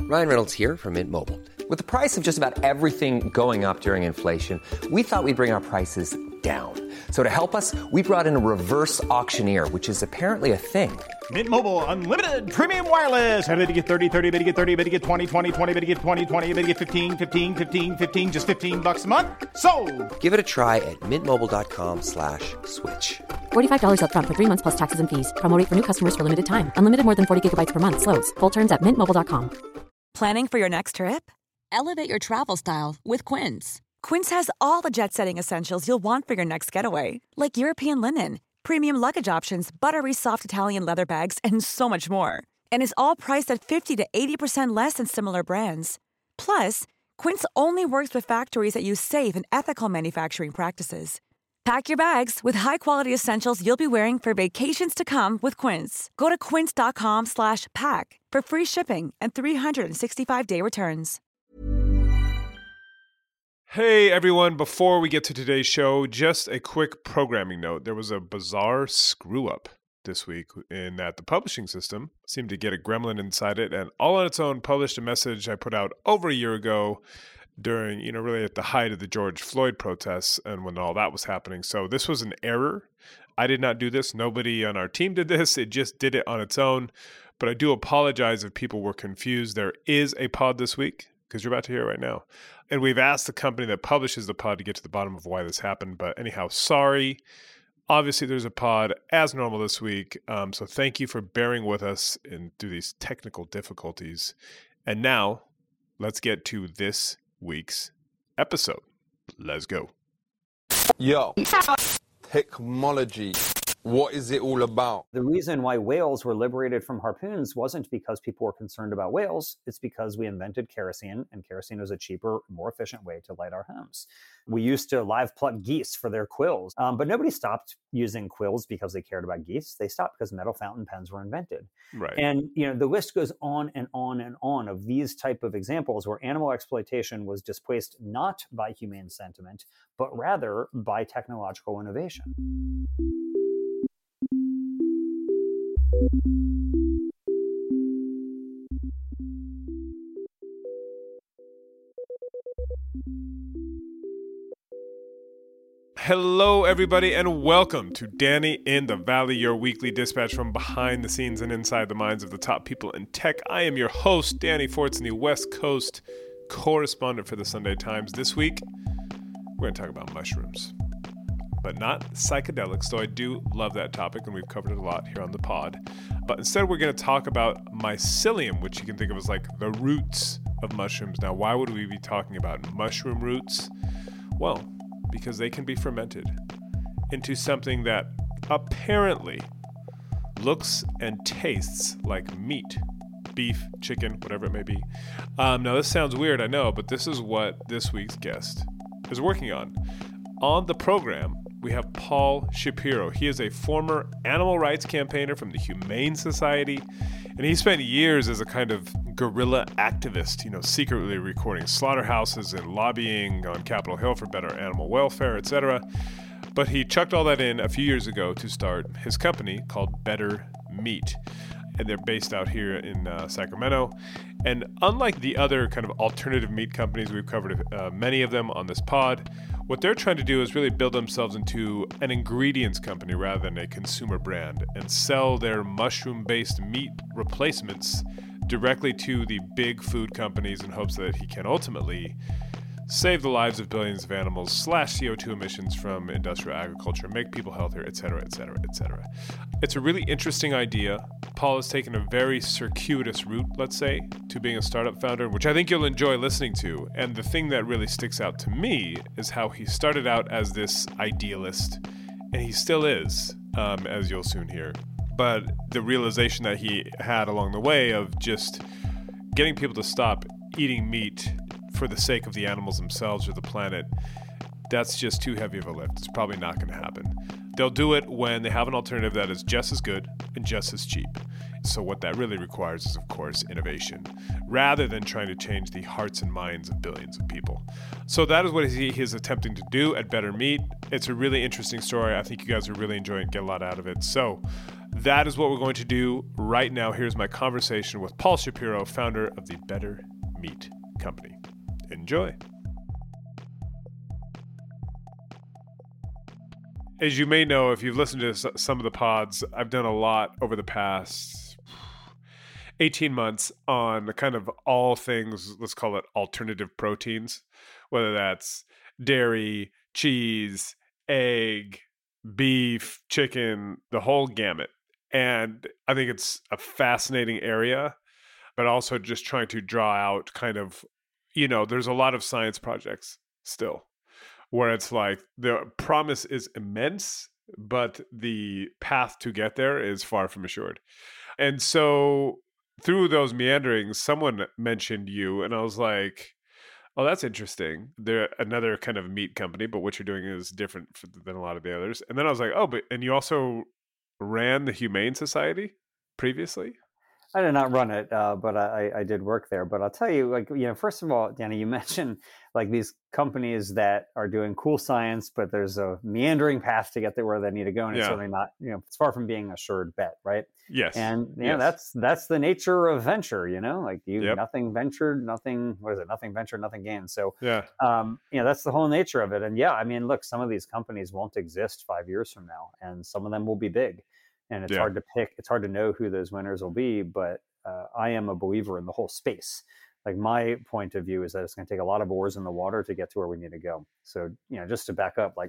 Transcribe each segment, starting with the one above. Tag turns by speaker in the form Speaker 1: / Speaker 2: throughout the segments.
Speaker 1: Ryan Reynolds here from Mint Mobile. With the price of just about everything going up during inflation, we thought we'd bring our prices down. So to help us, we brought in a reverse auctioneer, which is apparently a thing.
Speaker 2: Mint Mobile Unlimited Premium Wireless. How to get 30, 30, bit to get 30, bit to get 20, 20, 20, bit to get 20, 20, bit to get 15, 15, 15, 15, just $15 a month? Sold!
Speaker 1: Give it a try at mintmobile.com/switch.
Speaker 3: $45 up front for 3 months plus taxes and fees. Promo rate for new customers for limited time. Unlimited more than 40 gigabytes per month. Slows full terms at mintmobile.com.
Speaker 4: Planning for your next trip? Elevate your travel style with Quince. Quince has all the jet-setting essentials you'll want for your next getaway, like European linen, premium luggage options, buttery soft Italian leather bags, and so much more. And is all priced at 50 to 80% less than similar brands. Plus, Quince only works with factories that use safe and ethical manufacturing practices. Pack your bags with high-quality essentials you'll be wearing for vacations to come with Quince. Go to quince.com/pack for free shipping and 365-day returns.
Speaker 5: Hey everyone, before we get to today's show, just a quick programming note. There was a bizarre screw-up this week in that the publishing system seemed to get a gremlin inside it and all on its own published a message I put out over a year ago during, really at the height of the George Floyd protests and when all that was happening. So this was an error. I did not do this. Nobody on our team did this. It just did it on its own. But I do apologize if people were confused. There is a pod this week, because you're about to hear it right now. And we've asked the company that publishes the pod to get to the bottom of why this happened. But anyhow, sorry. Obviously, there's a pod as normal this week. So thank you for bearing with us through these technical difficulties. And now, let's get to this week's episode. Let's go.
Speaker 6: Yo, technology. What is it all about?
Speaker 7: The reason why whales were liberated from harpoons wasn't because people were concerned about whales. It's because we invented kerosene, and kerosene was a cheaper, more efficient way to light our homes. We used to live pluck geese for their quills, but nobody stopped using quills because they cared about geese. They stopped because metal fountain pens were invented.
Speaker 5: Right.
Speaker 7: And the list goes on and on and on of these type of examples where animal exploitation was displaced not by humane sentiment, but rather by technological innovation.
Speaker 5: Hello, everybody, and welcome to Danny in the Valley, your weekly dispatch from behind the scenes and inside the minds of the top people in tech. I am your host, Danny Fortson, West Coast correspondent for the Sunday Times. This week, we're going to talk about mushrooms, but not psychedelics, though I do love that topic, and we've covered it a lot here on the pod. But instead, we're going to talk about mycelium, which you can think of as like the roots of mushrooms. Now, why would we be talking about mushroom roots? Well, because they can be fermented into something that apparently looks and tastes like meat, beef, chicken, whatever it may be. Now, this sounds weird, I know, but this is what this week's guest is working on. On the program, we have Paul Shapiro. He is a former animal rights campaigner from the Humane Society, and he spent years as a kind of guerrilla activist, secretly recording slaughterhouses and lobbying on Capitol Hill for better animal welfare, etc. But he chucked all that in a few years ago to start his company called Better Meat. And they're based out here in Sacramento. And unlike the other kind of alternative meat companies, we've covered many of them on this pod, what they're trying to do is really build themselves into an ingredients company rather than a consumer brand and sell their mushroom-based meat replacements directly to the big food companies in hopes that he can ultimately save the lives of billions of animals, slash CO2 emissions from industrial agriculture, make people healthier, etc., etc., etc. It's a really interesting idea. Paul has taken a very circuitous route, let's say, to being a startup founder, which I think you'll enjoy listening to. And the thing that really sticks out to me is how he started out as this idealist, and he still is, as you'll soon hear. But the realization that he had along the way of just getting people to stop eating meat for the sake of the animals themselves or the planet, that's just too heavy of a lift. It's probably not going to happen. They'll do it when they have an alternative that is just as good and just as cheap. So what that really requires is, of course, innovation, rather than trying to change the hearts and minds of billions of people. So that is what he is attempting to do at Better Meat. It's a really interesting story. I think you guys are really enjoying it, get a lot out of it. So That is what we're going to do right now. Here's my conversation with Paul Shapiro, founder of the Better Meat Company. Enjoy. As you may know, if you've listened to some of the pods, I've done a lot over the past 18 months on kind of all things, let's call it alternative proteins, whether that's dairy, cheese, egg, beef, chicken, the whole gamut. And I think it's a fascinating area, but also just trying to draw out kind of, there's a lot of science projects still where it's like the promise is immense, but the path to get there is far from assured. And so through those meanderings, someone mentioned you, and I was like, oh, that's interesting. They're another kind of meat company, but what you're doing is different than a lot of the others. And then I was like, oh, and you also ran the Humane Society previously?
Speaker 7: I did not run it, but I did work there. But I'll tell you, first of all, Danny, you mentioned like these companies that are doing cool science, but there's a meandering path to get there where they need to go. And it's certainly not, it's far from being a assured bet, right?
Speaker 5: Yes.
Speaker 7: And, that's the nature of venture, like nothing ventured, nothing ventured, nothing gained. So, that's the whole nature of it. And look, some of these companies won't exist 5 years from now, and some of them will be big. And it's hard to pick. It's hard to know who those winners will be. But I am a believer in the whole space. Like my point of view is that it's going to take a lot of oars in the water to get to where we need to go. So, just to back up,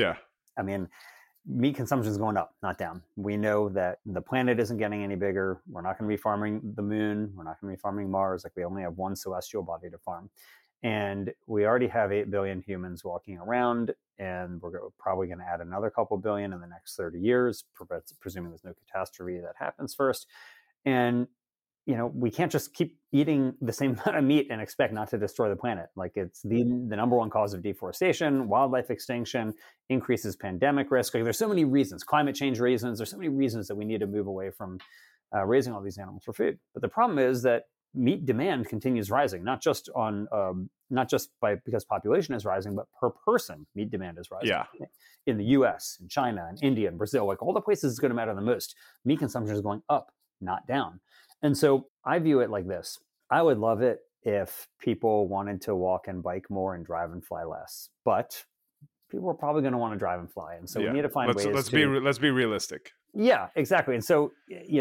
Speaker 7: meat consumption is going up, not down. We know that the planet isn't getting any bigger. We're not going to be farming the moon. We're not going to be farming Mars. Like we only have one celestial body to farm. And we already have 8 billion humans walking around, and we're probably going to add another couple billion in the next 30 years, presuming there's no catastrophe that happens first. And, we can't just keep eating the same amount of meat and expect not to destroy the planet. Like it's the number one cause of deforestation, wildlife extinction, increases pandemic risk. Like there's so many reasons, climate change reasons. There's so many reasons that we need to move away from raising all these animals for food. But the problem is that meat demand continues rising, not just because population is rising, but per person, meat demand is rising.
Speaker 5: Yeah.
Speaker 7: In the US, in China, in India, and Brazil, like all the places it's going to matter the most, meat consumption is going up, not down. And so I view it like this. I would love it if people wanted to walk and bike more and drive and fly less, but people are probably going to want to drive and fly. And so we need to find ways
Speaker 5: let's be realistic.
Speaker 7: Yeah, exactly. And so,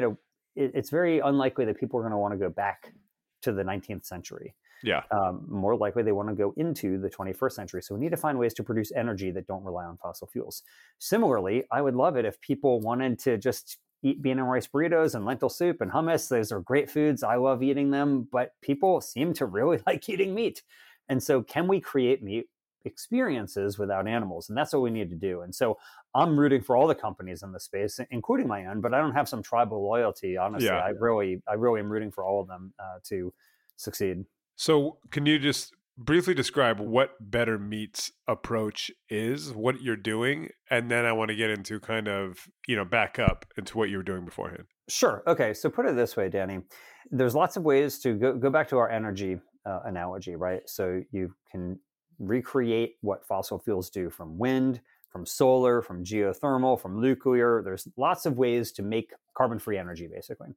Speaker 7: it's very unlikely that people are going to want to go back to the 19th century.
Speaker 5: Yeah.
Speaker 7: More likely they want to go into the 21st century. So we need to find ways to produce energy that don't rely on fossil fuels. Similarly, I would love it if people wanted to just eat bean and rice burritos and lentil soup and hummus. Those are great foods. I love eating them, but people seem to really like eating meat. And so can we create meat experiences without animals? And that's what we need to do. And so I'm rooting for all the companies in the space, including my own, but I don't have some tribal loyalty. Honestly,
Speaker 5: Yeah.
Speaker 7: I really am rooting for all of them to succeed.
Speaker 5: So can you just briefly describe what Better Meat's approach is, what you're doing? And then I want to get into kind of, back up into what you were doing beforehand.
Speaker 7: Sure. Okay. So put it this way, Danny, there's lots of ways to go back to our energy analogy, right? So you can recreate what fossil fuels do from wind, from solar, from geothermal, from nuclear. There's lots of ways to make carbon-free energy, basically.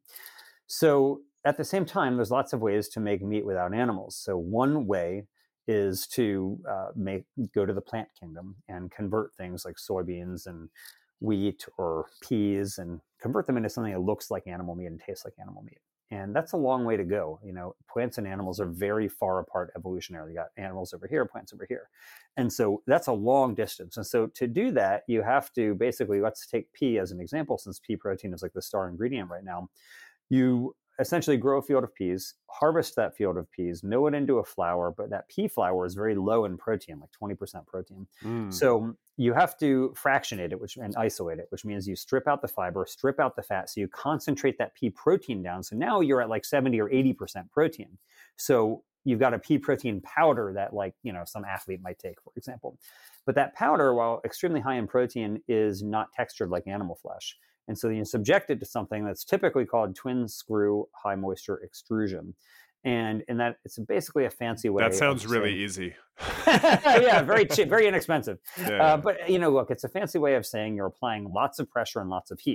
Speaker 7: So at the same time, there's lots of ways to make meat without animals. So one way is to go to the plant kingdom and convert things like soybeans and wheat or peas and convert them into something that looks like animal meat and tastes like animal meat. And that's a long way to go. Plants and animals are very far apart evolutionarily. You got animals over here, plants over here. And so that's a long distance. And so to do that, you have to basically, let's take pea as an example, since pea protein is like the star ingredient right now. You essentially grow a field of peas, harvest that field of peas, mill it into a flour, but that pea flour is very low in protein, like 20% protein. So you have to fractionate it and isolate it, which means you strip out the fiber, strip out the fat, so you concentrate that pea protein down. So now you're at like 70 or 80% protein. So you've got a pea protein powder that some athlete might take, for example. But that powder, while extremely high in protein, is not textured like animal flesh. And so you subject it to something that's typically called twin screw high moisture extrusion. And in that, it's basically a fancy way.
Speaker 5: That sounds really easy.
Speaker 7: Yeah, very cheap, very inexpensive.
Speaker 5: Yeah.
Speaker 7: But look, it's a fancy way of saying you're applying lots of pressure and lots of heat.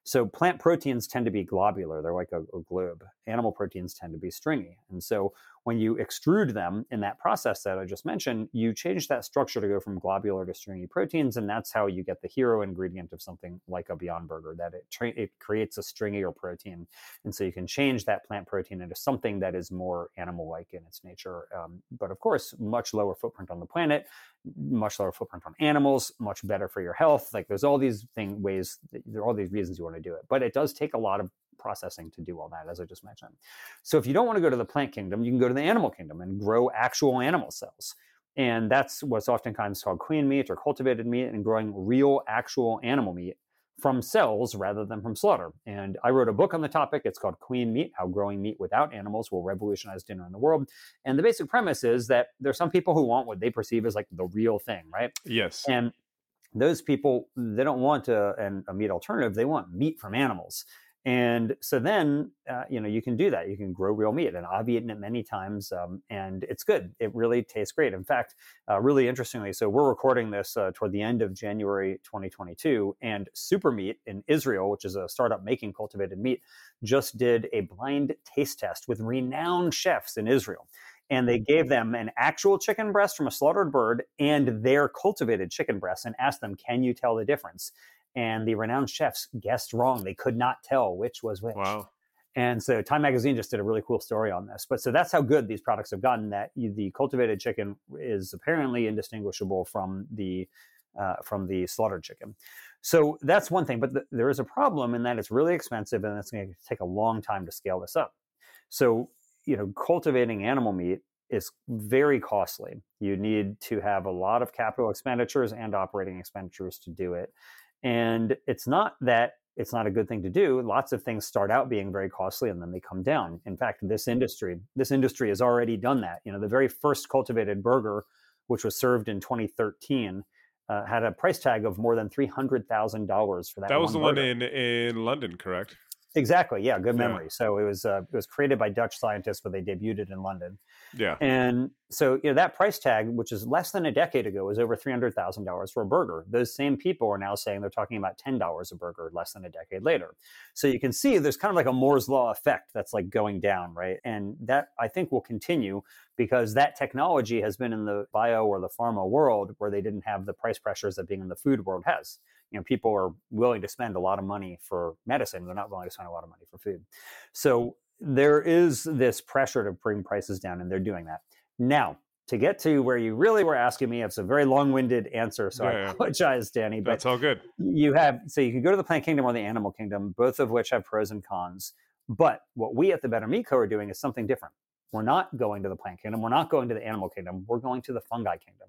Speaker 7: So plant proteins tend to be globular. They're like a globe. Animal proteins tend to be stringy. And so when you extrude them in that process that I just mentioned, you change that structure to go from globular to stringy proteins. And that's how you get the hero ingredient of something like a Beyond Burger, that it creates a stringier protein. And so you can change that plant protein into something that is more animal-like in its nature. But of course, much lower footprint on the planet, much lower footprint on animals, much better for your health. Like there's all these there are all these reasons you want to do it. But it does take a lot of processing to do all that, as I just mentioned. So if you don't want to go to the plant kingdom, you can go to the animal kingdom and grow actual animal cells. And that's what's oftentimes called clean meat or cultivated meat, and growing real, actual animal meat from cells rather than from slaughter. And I wrote a book on the topic. It's called Clean Meat, How Growing Meat Without Animals Will Revolutionize Dinner in the World. And the basic premise is that there's some people who want what they perceive as like the real thing, right?
Speaker 5: Yes.
Speaker 7: And those people, they don't want a meat alternative. They want meat from animals. And so then, you can do that. You can grow real meat, and I've eaten it many times, and it's good. It really tastes great. In fact, really interestingly, so we're recording this toward the end of January 2022, and Supermeat in Israel, which is a startup making cultivated meat, just did a blind taste test with renowned chefs in Israel. And they gave them an actual chicken breast from a slaughtered bird and their cultivated chicken breast and asked them, can you tell the difference? And the renowned chefs guessed wrong. They could not tell which was which.
Speaker 5: Wow.
Speaker 7: And so Time Magazine just did a really cool story on this. But so that's how good these products have gotten, that the cultivated chicken is apparently indistinguishable from the slaughtered chicken. So that's one thing. But there is a problem in that it's really expensive, and it's going to take a long time to scale this up. So, cultivating animal meat is very costly. You need to have a lot of capital expenditures and operating expenditures to do it. And it's not that it's not a good thing to do. Lots of things start out being very costly and then they come down. In fact, this industry has already done that. The very first cultivated burger, which was served in 2013, had a price tag of more than $300,000 for that.
Speaker 5: That was the
Speaker 7: burger.
Speaker 5: one in London, correct?
Speaker 7: Exactly. Yeah. Good memory. Yeah. So it was created by Dutch scientists, but they debuted it in London.
Speaker 5: Yeah.
Speaker 7: And so, that price tag, which is less than a decade ago, was over $300,000 for a burger. Those same people are now saying they're talking about $10 a burger less than a decade later. So you can see there's kind of like a Moore's Law effect that's like going down, right? And that I think will continue because that technology has been in the bio or the pharma world where they didn't have the price pressures that being in the food world has. People are willing to spend a lot of money for medicine. They're not willing to spend a lot of money for food. So there is this pressure to bring prices down, and they're doing that. Now, to get to where you really were asking me, it's a very long-winded answer, so I apologize, Danny. But
Speaker 5: that's all good.
Speaker 7: You can go to the plant kingdom or the animal kingdom, both of which have pros and cons. But what we at the Better Meat Co. are doing is something different. We're not going to the plant kingdom. We're not going to the animal kingdom. We're going to the fungi kingdom.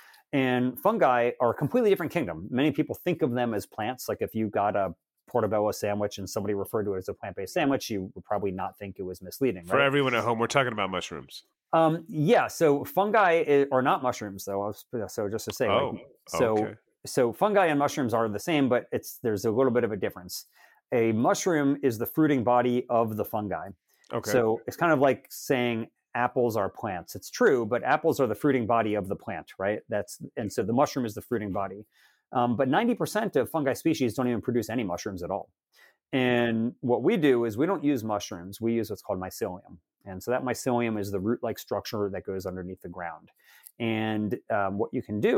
Speaker 7: And fungi are a completely different kingdom. Many people think of them as plants. Like if you got a portobello sandwich and somebody referred to it as a plant-based sandwich, you would probably not think it was misleading.
Speaker 5: For everyone at home, we're talking about mushrooms.
Speaker 7: So fungi are not mushrooms, though. So just to say, so fungi and mushrooms are the same, but there's a little bit of a difference. A mushroom is the fruiting body of the fungi.
Speaker 5: Okay.
Speaker 7: So it's kind of like saying apples are plants. It's true, but apples are the fruiting body of the plant, right? And so the mushroom is the fruiting body. But 90% of fungi species don't even produce any mushrooms at all. And what we do is we don't use mushrooms. We use what's called mycelium. And so that mycelium is the root-like structure that goes underneath the ground. And what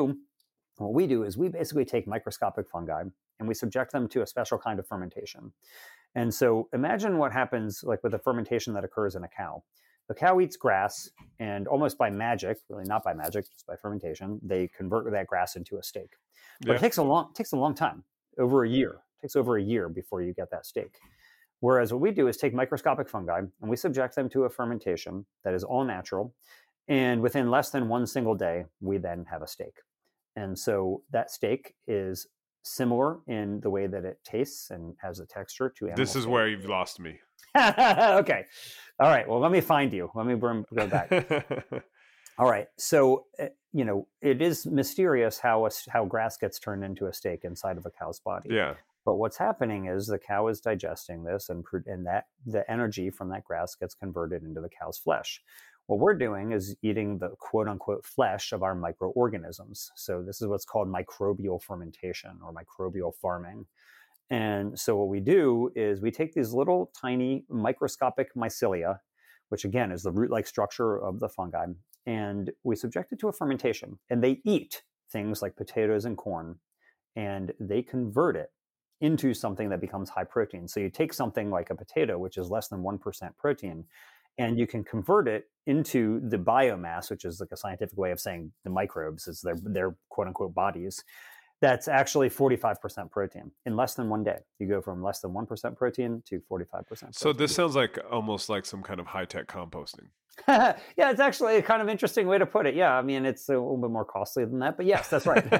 Speaker 7: we do is we basically take microscopic fungi and we subject them to a special kind of fermentation. And so imagine what happens like with the fermentation that occurs in a cow. The cow eats grass, and almost by magic, really not by magic, just by fermentation, they convert that grass into a steak. But it takes a long time, over a year. It takes over a year before you get that steak. Whereas what we do is take microscopic fungi, and we subject them to a fermentation that is all natural. And within less than one single day, we then have a steak. And so that steak is similar in the way that it tastes and has a texture to animal
Speaker 5: This is
Speaker 7: steak.
Speaker 5: where you've lost me.
Speaker 7: Okay. All right. Well, let me find you. Let me go back. All right. So, it is mysterious how grass gets turned into a steak inside of a cow's body.
Speaker 5: Yeah.
Speaker 7: But what's happening is the cow is digesting this, and that the energy from that grass gets converted into the cow's flesh. What we're doing is eating the quote unquote flesh of our microorganisms. So this is what's called microbial fermentation or microbial farming. And so what we do is we take these little tiny microscopic mycelia, which again is the root-like structure of the fungi, and we subject it to a fermentation. And they eat things like potatoes and corn, and they convert it into something that becomes high protein. So you take something like a potato, which is less than 1% protein, and you can convert it into the biomass, which is like a scientific way of saying the microbes, is their quote unquote bodies. That's actually 45% protein in less than 1 day. You go from less than 1% protein to 45% protein.
Speaker 5: So this sounds like almost like some kind of high-tech composting.
Speaker 7: Yeah, it's actually a kind of interesting way to put it. Yeah, I mean, it's a little bit more costly than that, but yes, that's right.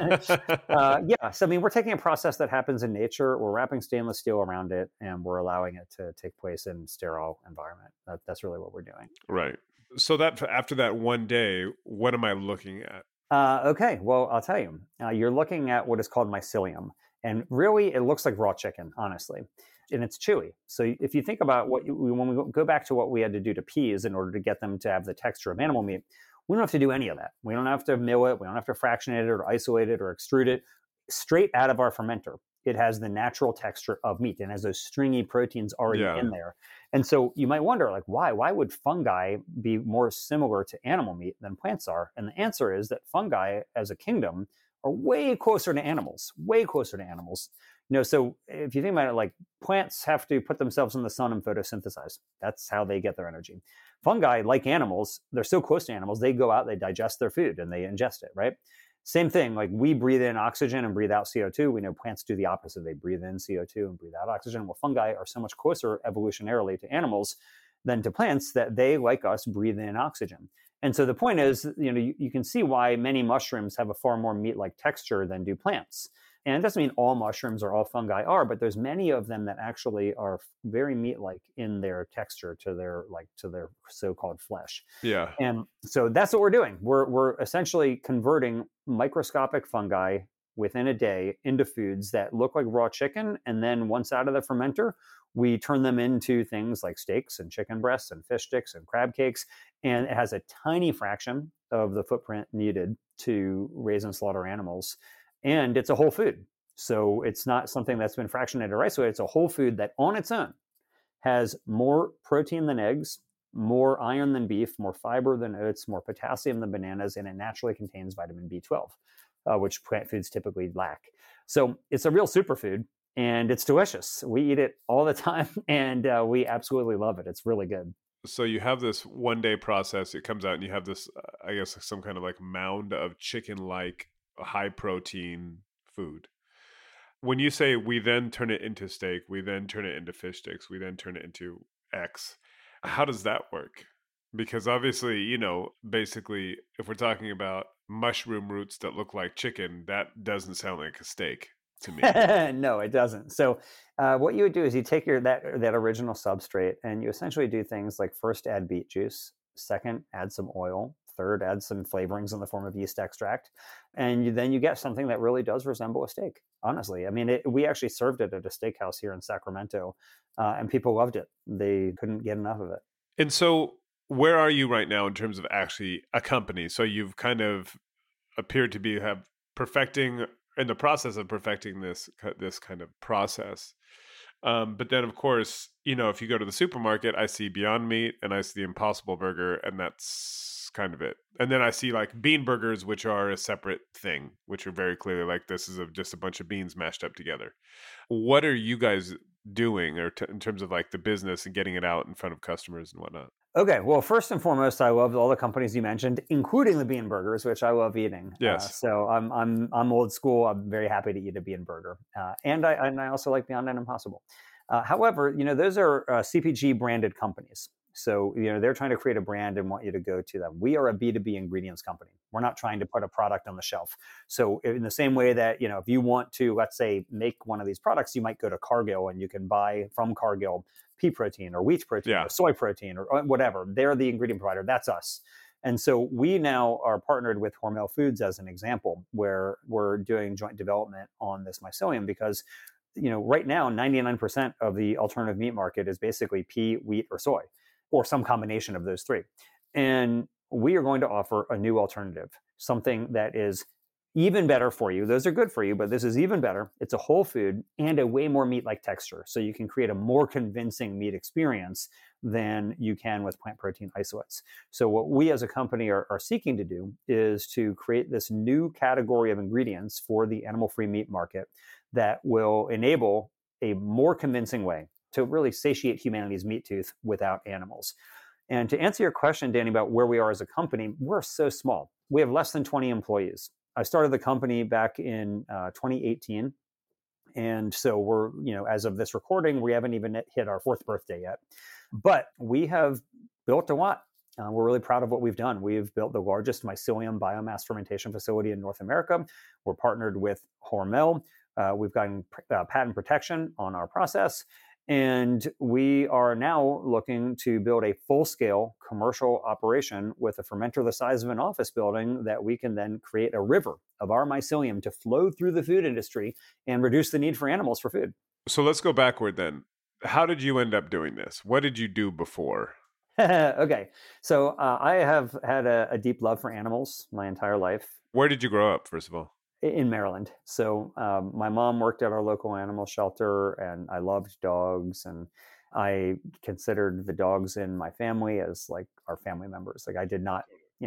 Speaker 7: Yeah, so I mean, we're taking a process that happens in nature, we're wrapping stainless steel around it, and we're allowing it to take place in sterile environment. That's really what we're doing.
Speaker 5: Right. So that after that 1 day, what am I looking at?
Speaker 7: Okay, well, I'll tell you. You're looking at what is called mycelium. And really, it looks like raw chicken, honestly. And it's chewy. So if you think about when we go back to what we had to do to peas in order to get them to have the texture of animal meat, we don't have to do any of that. We don't have to mill it. We don't have to fractionate it or isolate it or extrude it. Straight out of our fermenter, it has the natural texture of meat and has those stringy proteins already in there. And so you might wonder, like, why? Why would fungi be more similar to animal meat than plants are? And the answer is that fungi as a kingdom are way closer to animals, way closer to animals. So if you think about it, like plants have to put themselves in the sun and photosynthesize. That's how they get their energy. Fungi, like animals, they're so close to animals, they go out, they digest their food and they ingest it, right? Same thing, like we breathe in oxygen and breathe out CO2. We know plants do the opposite. They breathe in CO2 and breathe out oxygen. Well, fungi are so much closer evolutionarily to animals than to plants that they, like us, breathe in oxygen. And so the point is, you can see why many mushrooms have a far more meat-like texture than do plants. And it doesn't mean all mushrooms or all fungi are, but there's many of them that actually are very meat-like in their texture to their so-called flesh.
Speaker 5: Yeah.
Speaker 7: And so that's what we're doing. We're essentially converting microscopic fungi within a day into foods that look like raw chicken. And then once out of the fermenter, we turn them into things like steaks and chicken breasts and fish sticks and crab cakes. And it has a tiny fraction of the footprint needed to raise and slaughter animals. And it's a whole food. So it's not something that's been fractionated or isolated. It's a whole food that on its own has more protein than eggs, more iron than beef, more fiber than oats, more potassium than bananas, and it naturally contains vitamin B12, which plant foods typically lack. So it's a real superfood, and it's delicious. We eat it all the time, and we absolutely love it. It's really good.
Speaker 5: So you have this 1 day process. It comes out, and you have this, I guess, some kind of like mound of chicken-like high protein food. When you say we then turn it into steak, we then turn it into fish sticks, we then turn it into X, how does that work? Because obviously, basically, if we're talking about mushroom roots that look like chicken, that doesn't sound like a steak to me.
Speaker 7: No, it doesn't. So what you would do is you take that original substrate and you essentially do things like first add beet juice, second add some oil, third add some flavorings in the form of yeast extract, and then you get something that really does resemble a steak. Honestly, I mean, we actually served it at a steakhouse here in Sacramento, and people loved it. They couldn't get enough of it.
Speaker 5: And so where are you right now in terms of actually a company? So you've kind of appeared to be in the process of perfecting this kind of process. But then, of course, if you go to the supermarket, I see Beyond Meat and I see the Impossible Burger, and that's kind of it. And then I see like bean burgers, which are a separate thing, which are very clearly like this is just a bunch of beans mashed up together. What are you guys doing in terms of like the business and getting it out in front of customers and whatnot?
Speaker 7: Okay, well, first and foremost, I love all the companies you mentioned, including the bean burgers, which I love eating.
Speaker 5: Yes.
Speaker 7: So I'm old school. I'm very happy to eat a bean burger, and I also like Beyond and Impossible. However, those are CPG branded companies. So, they're trying to create a brand and want you to go to them. We are a B2B ingredients company. We're not trying to put a product on the shelf. So in the same way that, if you want to, let's say, make one of these products, you might go to Cargill and you can buy from Cargill pea protein or wheat protein or soy protein or whatever. They're the ingredient provider. That's us. And so we now are partnered with Hormel Foods as an example, where we're doing joint development on this mycelium because, right now, 99% of the alternative meat market is basically pea, wheat, or soy, or some combination of those three. And we are going to offer a new alternative, something that is even better for you. Those are good for you, but this is even better. It's a whole food and a way more meat-like texture. So you can create a more convincing meat experience than you can with plant protein isolates. So what we as a company are seeking to do is to create this new category of ingredients for the animal-free meat market that will enable a more convincing way to really satiate humanity's meat tooth without animals. And to answer your question, Danny, about where we are as a company, we're so small. We have less than 20 employees. I started the company back in 2018. And so we're, as of this recording, we haven't even hit our 4th birthday yet. But we have built a lot. We're really proud of what we've done. We've built the largest mycelium biomass fermentation facility in North America. We're partnered with Hormel. We've gotten patent protection on our process. And we are now looking to build a full-scale commercial operation with a fermenter the size of an office building that we can then create a river of our mycelium to flow through the food industry and reduce the need for animals for food.
Speaker 5: So let's go backward then. How did you end up doing this? What did you do before?
Speaker 7: Okay. So I have had a deep love for animals my entire life.
Speaker 5: Where did you grow up, first of all?
Speaker 7: In Maryland. So my mom worked at our local animal shelter, and I loved dogs, and I considered the dogs in my family as like our family members. Like I did not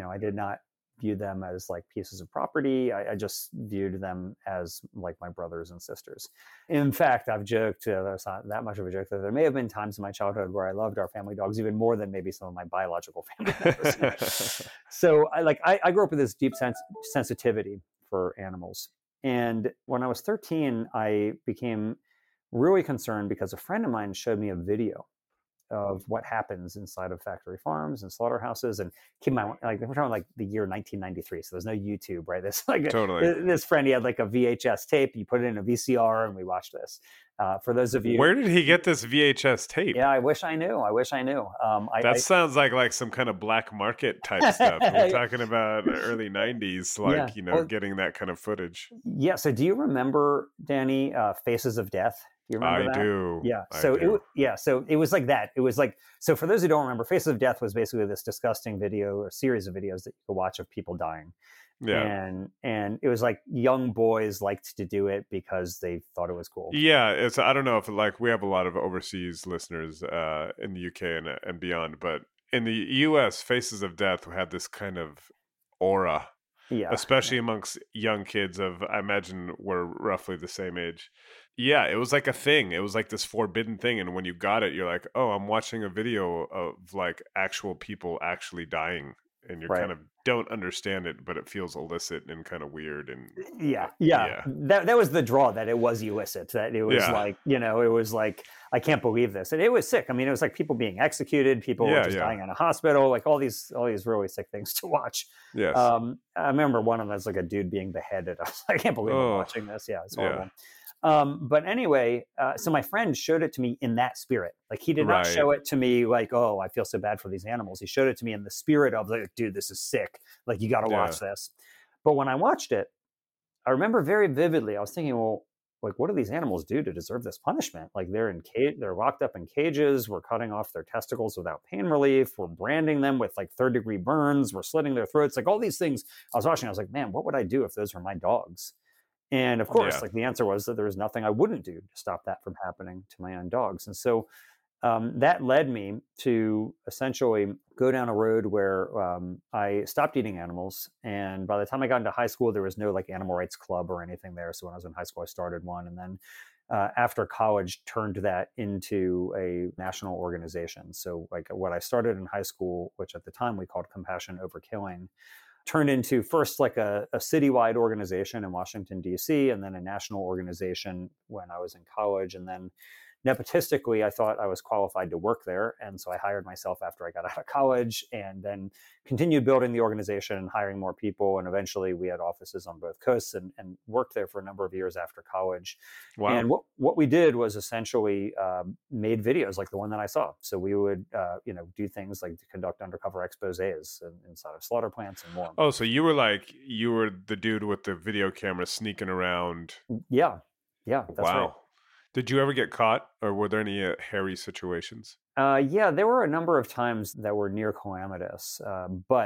Speaker 7: view them as like pieces of property. I just viewed them as like my brothers and sisters. In fact, I've joked, there's not that much of a joke, that there may have been times in my childhood where I loved our family dogs even more than maybe some of my biological family members. So I grew up with this deep sensitivity for animals. And when I was 13, I became really concerned because a friend of mine showed me a video of what happens inside of factory farms and slaughterhouses. And keep in mind, like we're talking like the year 1993, so there's no YouTube, right? There's like this friend, he had like a VHS tape. You put it in a VCR, and we watched this. For those of you,
Speaker 5: where did he get this VHS tape?
Speaker 7: Yeah, I wish I knew. That
Speaker 5: sounds like some kind of black market type stuff. We're talking about early 90s, getting that kind of footage.
Speaker 7: Yeah. So do you remember, Danny, Faces of Death? Do you remember that?
Speaker 5: I do.
Speaker 7: Yeah. So it was like that. It was like, so for those who don't remember, Faces of Death was basically this disgusting video or series of videos that you could watch of people dying. Yeah. And it was like young boys liked to do it because they thought it was cool.
Speaker 5: Yeah. I don't know if we have a lot of overseas listeners in the UK and beyond, but in the US, Faces of Death had this kind of aura, especially amongst young kids I imagine we're roughly the same age. Yeah, it was like a thing. It was like this forbidden thing. And when you got it, you're like, oh, I'm watching a video of like actual people actually dying. And you kind of don't understand it, but it feels illicit and kind of weird. And
Speaker 7: yeah. That was the draw, that it was illicit, that it was like, it was like, I can't believe this. And it was sick. I mean, it was like people being executed, people just dying in a hospital, like all these really sick things to watch.
Speaker 5: Yes.
Speaker 7: I remember one of them was like a dude being beheaded. I was like, I can't believe I'm watching this. Yeah, it's horrible. But anyway, so my friend showed it to me in that spirit. Like he did not show it to me like, oh, I feel so bad for these animals. He showed it to me in the spirit of like, dude, this is sick. Like you got to watch this. But when I watched it, I remember very vividly, I was thinking, well, like, what do these animals do to deserve this punishment? Like they're locked up in cages. We're cutting off their testicles without pain relief. We're branding them with like 3rd-degree burns. We're slitting their throats. Like all these things I was watching. I was like, man, what would I do if those were my dogs? And of course, like the answer was that there was nothing I wouldn't do to stop that from happening to my own dogs. And so that led me to essentially go down a road where I stopped eating animals. And by the time I got into high school, there was no like animal rights club or anything there. So when I was in high school, I started one. And then after college, turned that into a national organization. So like what I started in high school, which at the time we called Compassion Over Killing, turned into first like a citywide organization in Washington, D.C., and then a national organization when I was in college. And then nepotistically, I thought I was qualified to work there. And so I hired myself after I got out of college and then continued building the organization and hiring more people. And eventually we had offices on both coasts and worked there for a number of years after college. Wow. And what we did was essentially made videos like the one that I saw. So we would, do things like to conduct undercover exposés inside of slaughter plants and more.
Speaker 5: Oh, so you were the dude with the video camera sneaking around.
Speaker 7: Yeah, that's right.
Speaker 5: Did you ever get caught, or were there any hairy situations?
Speaker 7: Yeah, there were a number of times that were near calamitous, but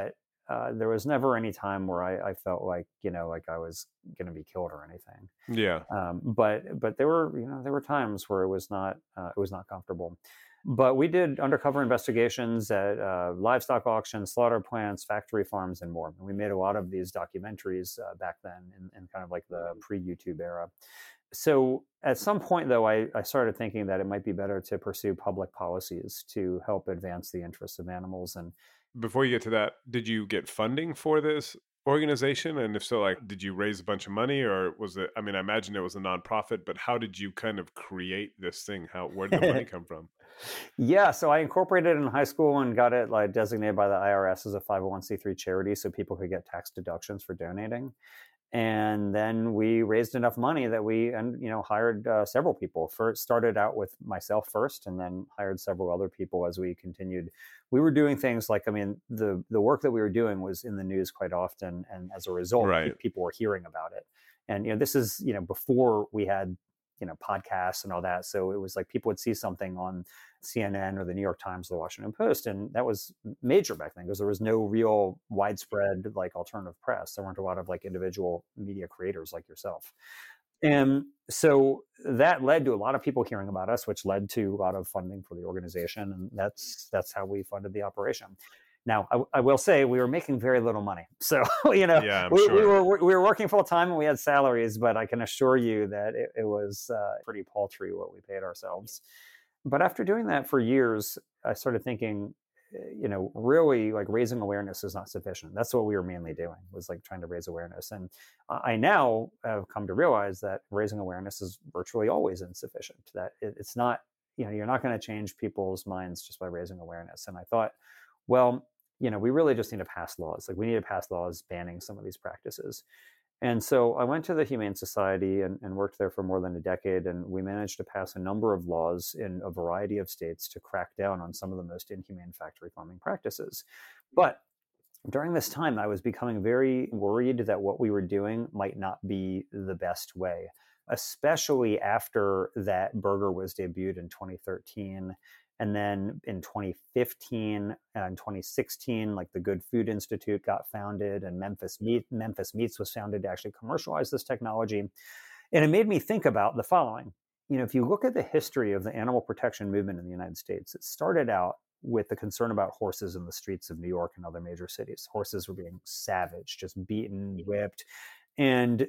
Speaker 7: there was never any time where I felt like, like I was going to be killed or anything.
Speaker 5: Yeah.
Speaker 7: But there were times where it was not comfortable. But we did undercover investigations at livestock auctions, slaughter plants, factory farms, and more. And we made a lot of these documentaries back then in kind of like the pre-YouTube era. So at some point, though, I started thinking that it might be better to pursue public policies to help advance the interests of animals. And
Speaker 5: before you get to that, did you get funding for this organization? And if so, like, did you raise a bunch of money, or was it, I mean, I imagine it was a nonprofit, but how did you kind of create this thing? Where did the money come from?
Speaker 7: Yeah, so I incorporated it in high school and got it like designated by the IRS as a 501c3 charity so people could get tax deductions for donating. And then we raised enough money that we hired several people. First, started out with myself first, and then hired several other people as we continued. We were doing things like, the work that we were doing was in the news quite often, and as a result,
Speaker 5: right,
Speaker 7: people were hearing about it. And this is before we had podcasts and all that. So it was like people would see something on CNN or the New York Times or the Washington Post, and that was major back then because there was no real widespread like alternative press. There weren't a lot of like individual media creators like yourself. And so that led to a lot of people hearing about us, which led to a lot of funding for the organization. And that's how we funded the operation. Now, I will say we were making very little money. So,
Speaker 5: yeah,
Speaker 7: we were working full time and we had salaries, but I can assure you that it was pretty paltry what we paid ourselves. But after doing that for years, I started thinking, really like raising awareness is not sufficient. That's what we were mainly doing, was like trying to raise awareness. And I now have come to realize that raising awareness is virtually always insufficient, that it's not, you're not going to change people's minds just by raising awareness. And I thought, well, we really just need to pass laws. Like we need to pass laws banning some of these practices. And so I went to the Humane Society and worked there for more than a decade. And we managed to pass a number of laws in a variety of states to crack down on some of the most inhumane factory farming practices. But during this time, I was becoming very worried that what we were doing might not be the best way, especially after that burger was debuted in 2013. And then in 2015 and 2016, like the Good Food Institute got founded, and Memphis Meats was founded to actually commercialize this technology. And it made me think about the following. If you look at the history of the animal protection movement in the United States, it started out with the concern about horses in the streets of New York and other major cities. Horses were being savaged, just beaten, whipped. And,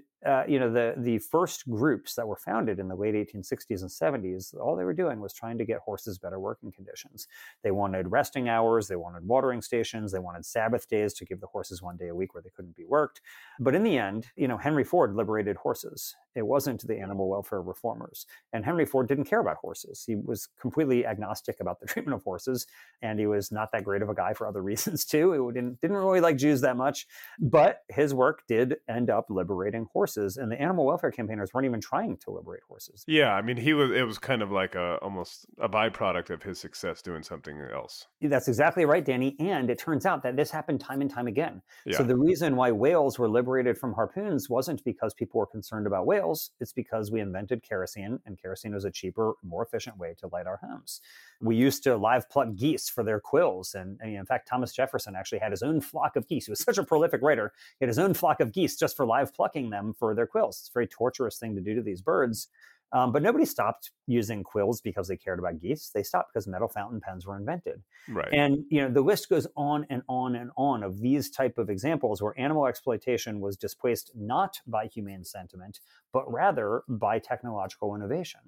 Speaker 7: the first groups that were founded in the late 1860s and 70s, all they were doing was trying to get horses better working conditions. They wanted resting hours, they wanted watering stations, they wanted Sabbath days to give the horses one day a week where they couldn't be worked. But in the end, Henry Ford liberated horses. It wasn't the animal welfare reformers. And Henry Ford didn't care about horses. He was completely agnostic about the treatment of horses. And he was not that great of a guy for other reasons too. He didn't really like Jews that much. But his work did end up liberating horses. And the animal welfare campaigners weren't even trying to liberate horses.
Speaker 5: Yeah, I mean, it was kind of like almost a byproduct of his success doing something else.
Speaker 7: That's exactly right, Danny. And it turns out that this happened time and time again.
Speaker 5: Yeah.
Speaker 7: So the reason why whales were liberated from harpoons wasn't because people were concerned about whales. It's because we invented kerosene, and kerosene was a cheaper, more efficient way to light our homes. We used to live pluck geese for their quills. And in fact, Thomas Jefferson actually had his own flock of geese. He was such a prolific writer. He had his own flock of geese just for live plucking them for their quills. It's a very torturous thing to do to these birds. But nobody stopped using quills because they cared about geese. They stopped because metal fountain pens were invented.
Speaker 5: Right.
Speaker 7: And the list goes on and on and on of these type of examples where animal exploitation was displaced not by humane sentiment, but rather by technological innovation.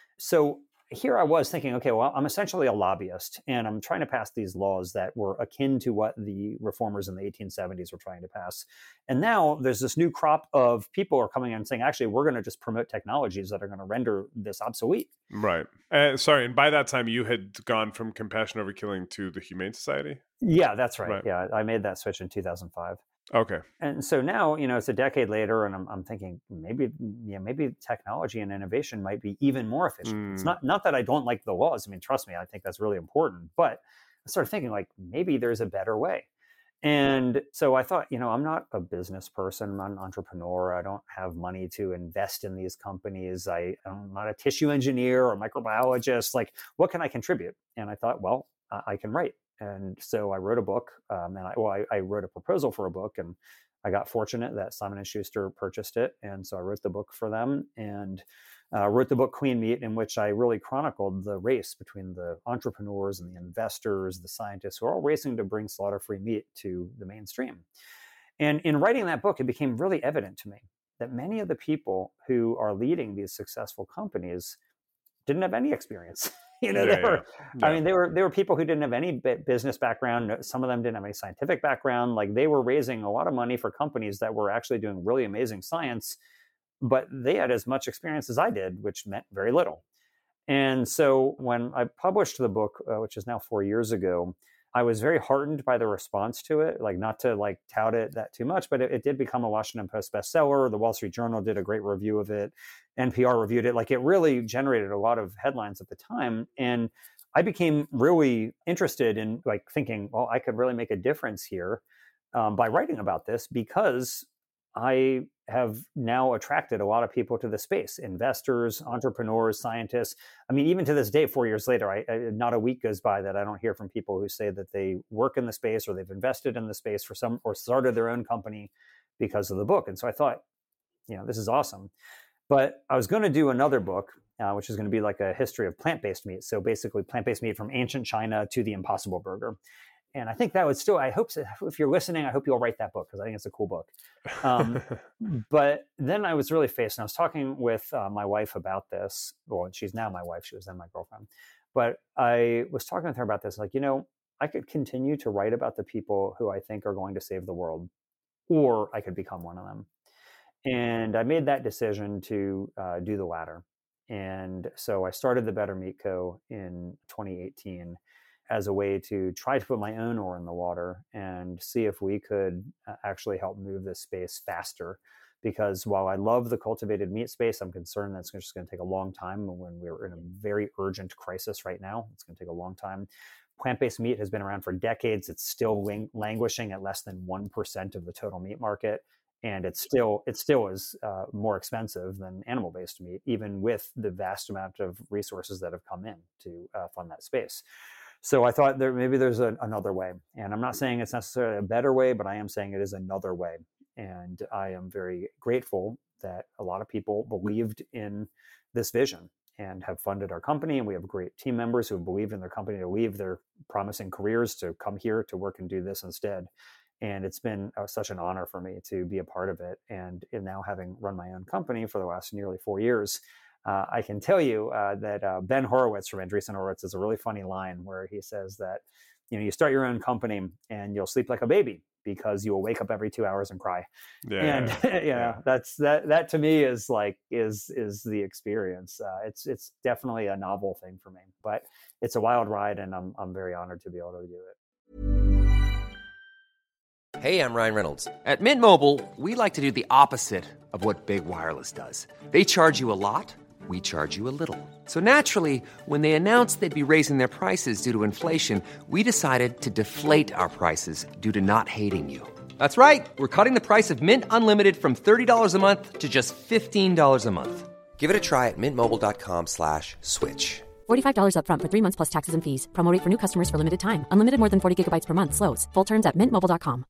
Speaker 7: So here I was thinking, okay, well, I'm essentially a lobbyist, and I'm trying to pass these laws that were akin to what the reformers in the 1870s were trying to pass. And now there's this new crop of people who are coming in and saying, actually, we're going to just promote technologies that are going to render this obsolete.
Speaker 5: Right. Sorry, and by that time, you had gone from Compassion Over Killing to the Humane Society?
Speaker 7: Yeah, that's right. Yeah, I made that switch in 2005.
Speaker 5: Okay.
Speaker 7: And so now, it's a decade later, and I'm thinking maybe technology and innovation might be even more efficient. It's not that I don't like the laws. I mean, trust me, I think that's really important. But I started thinking like maybe there's a better way. And so I thought, I'm not a business person. I'm not an entrepreneur. I don't have money to invest in these companies. I'm not a tissue engineer or microbiologist. Like, what can I contribute? And I thought, well, I can write. And so I wrote a book, and I wrote a proposal for a book, and I got fortunate that Simon & Schuster purchased it. And so I wrote the book for them, and wrote the book Queen Meat, in which I really chronicled the race between the entrepreneurs and the investors, the scientists, who are all racing to bring slaughter-free meat to the mainstream. And in writing that book, it became really evident to me that many of the people who are leading these successful companies didn't have any experience. I mean, they were people who didn't have any business background. Some of them didn't have any scientific background. Like, they were raising a lot of money for companies that were actually doing really amazing science, but they had as much experience as I did, which meant very little. And so when I published the book, which is now 4 years ago, I was very heartened by the response to it. Like, not to like tout it that too much, but it did become a Washington Post bestseller. The Wall Street Journal did a great review of it. NPR reviewed it. Like, it really generated a lot of headlines at the time. And I became really interested in like thinking, well, I could really make a difference here by writing about this, because I have now attracted a lot of people to the space: investors, entrepreneurs, scientists. I mean, even to this day, 4 years later, not a week goes by that I don't hear from people who say that they work in the space, or they've invested in the space or started their own company because of the book. And so I thought, this is awesome. But I was going to do another book, which is going to be like a history of plant-based meat. So basically plant-based meat from ancient China to the Impossible Burger. And I think that would still, I hope, if you're listening, I hope you'll write that book, because I think it's a cool book. But then I was really faced, and I was talking with my wife about this. Well, she's now my wife. She was then my girlfriend. But I was talking with her about this, like, I could continue to write about the people who I think are going to save the world, or I could become one of them. And I made that decision to do the latter. And so I started the Better Meat Co. in 2018. As a way to try to put my own oar in the water and see if we could actually help move this space faster. Because while I love the cultivated meat space, I'm concerned that's just going to take a long time when we're in a very urgent crisis right now. It's going to take a long time. Plant-based meat has been around for decades. It's still languishing at less than 1% of the total meat market. And it still is more expensive than animal-based meat, even with the vast amount of resources that have come in to fund that space. So I thought maybe there's another way. And I'm not saying it's necessarily a better way, but I am saying it is another way. And I am very grateful that a lot of people believed in this vision and have funded our company. And we have great team members who have believed in their company to leave their promising careers to come here to work and do this instead. And it's been such an honor for me to be a part of it. And in now having run my own company for the last nearly 4 years, I can tell you that Ben Horowitz from Andreessen Horowitz has a really funny line where he says that, you start your own company and you'll sleep like a baby because you will wake up every 2 hours and cry. That to me is the experience. It's definitely a novel thing for me, but it's a wild ride, and I'm very honored to be able to do it.
Speaker 1: Hey, I'm Ryan Reynolds. At Mint Mobile, we like to do the opposite of what Big Wireless does. They charge you a lot. We charge you a little. So naturally, when they announced they'd be raising their prices due to inflation, we decided to deflate our prices due to not hating you. That's right. We're cutting the price of Mint Unlimited from $30 a month to just $15 a month. Give it a try at mintmobile.com/switch.
Speaker 3: $45 up front for 3 months plus taxes and fees. Promo rate for new customers for limited time. Unlimited more than 40 gigabytes per month. Slows full terms at mintmobile.com.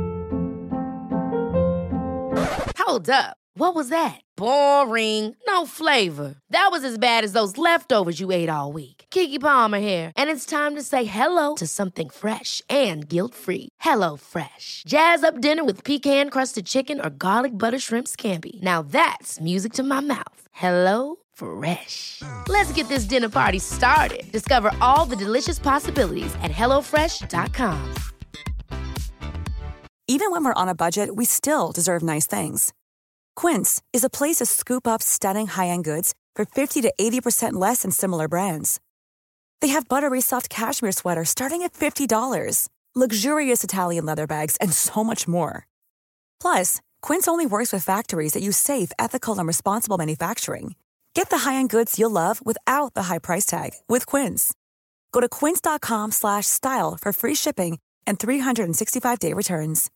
Speaker 8: Hold up. What was that? Boring. No flavor. That was as bad as those leftovers you ate all week. Keke Palmer here. And it's time to say hello to something fresh and guilt-free. Hello Fresh. Jazz up dinner with pecan-crusted chicken or garlic butter shrimp scampi. Now that's music to my mouth. Hello Fresh. Let's get this dinner party started. Discover all the delicious possibilities at hellofresh.com.
Speaker 9: Even when we're on a budget, we still deserve nice things. Quince is a place to scoop up stunning high-end goods for 50 to 80% less than similar brands. They have buttery soft cashmere sweaters starting at $50, luxurious Italian leather bags, and so much more. Plus, Quince only works with factories that use safe, ethical, and responsible manufacturing. Get the high-end goods you'll love without the high price tag with Quince. Go to quince.com/style for free shipping and 365-day returns.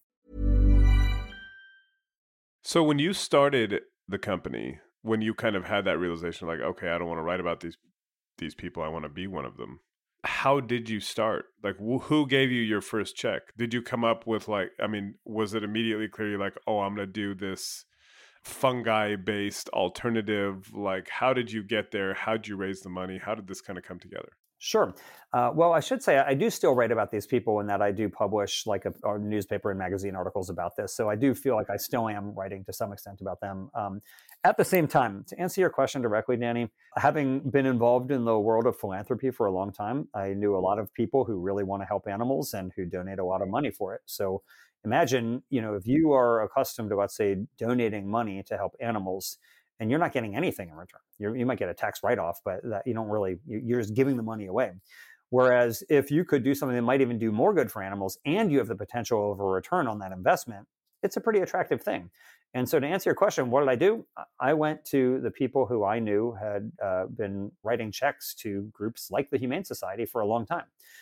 Speaker 5: So when you started the company, when you kind of had that realization, like, okay, I don't want to write about these people, I want to be one of them. How did you start? Like, who gave you your first check? Did you come up with was it immediately clear you're like, oh, I'm going to do this fungi-based alternative? Like, how did you get there? How did you raise the money? How did this kind of come together?
Speaker 7: Sure. Well, I should say I do still write about these people, and that I do publish like a newspaper and magazine articles about this. So I do feel like I still am writing to some extent about them. At the same time, to answer your question directly, Danny, having been involved in the world of philanthropy for a long time, I knew a lot of people who really want to help animals and who donate a lot of money for it. So imagine, if you are accustomed to, let's say, donating money to help animals, and you're not getting anything in return. You might get a tax write-off, but that you don't really, you're just giving the money away. Whereas if you could do something that might even do more good for animals and you have the potential of a return on that investment, it's a pretty attractive thing. And so to answer your question, what did I do? I went to the people who I knew had been writing checks to groups like the Humane Society for a long time